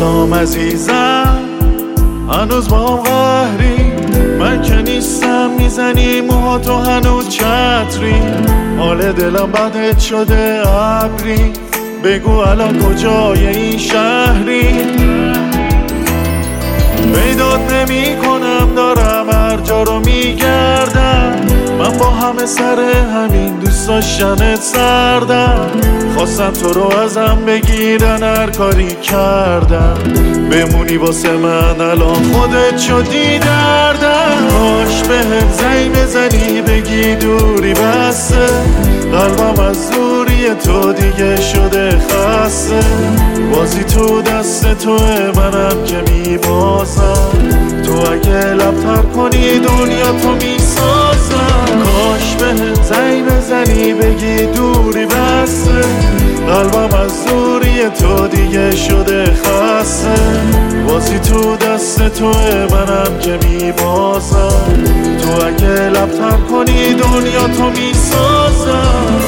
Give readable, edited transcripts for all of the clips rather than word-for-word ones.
سلام عزیزم، هنوز با هم قهری، من که نیستم میزنی موهاتو هنوز چتری، حال دلم بدت شده ابری، بگو الان کجای این شهری؟ پیدات نمی کنم دارم هر جا رو میگردم، من با همه سر همین دوست داشتنت سردم، خواستم تو رو ازم بگیرن هر کاری کردم، بمونی واسه من الان خودت شدی دردم، کاش بهم زنگ بزنی بگی دوری بسه، قلبم از دوری تو دیگه شده خسته، بازی تو دست توه منم که میبازم، تو اگه لبتر کنی دنیا تو میسازم، کاش بهم زنگ بزنی بگی دوری بسه، قلبم از دوری تو دیگه شده خسته، بازی تو دست توه منم که میبازم، تو اگه لبتر کنی دنیا تو میسازم.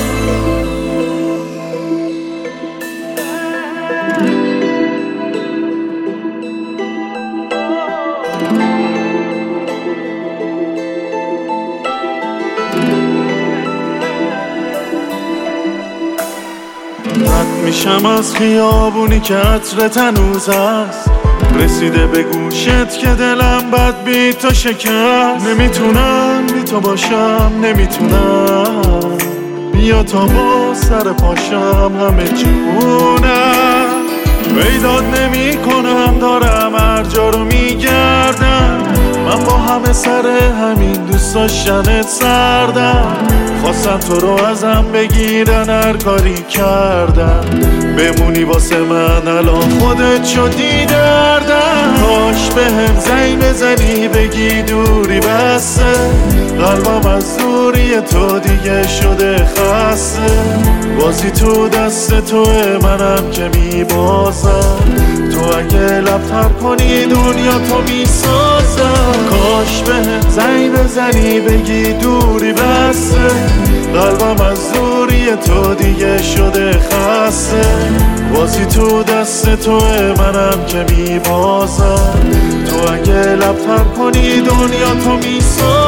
رد میشم از خیابونی که عطرت هنوز هست، رسیده به گوشت که دلم بد بی تو شکست، نمیتونم بی تو باشم نمیتونم، بیا تا با سر پاشم همه جونم، پیدات نمی کنم دارم هر جا رو میگردم، من با همه سر همین دوست داشتنت سردم، خواستم تو رو ازم بگیرن هر کاری کردم، بمونی واسه من الان خودت شدی دردم، کاش بهم زنگ بزنی بگی دوری بسه، قلبم از دوری تو دیگه شده خسته، بازی تو دست توه منم که میبازم، تو اگه لبتر کنی دنیا تو میسازم، کاش بهم زنگ بزنی بگی دوری بسه، قلبم از دوری تو دیگه شده خسته، بازی تو دست توه منم که میبازم، تو اگه لبتر کنی دنیا تو میسازم.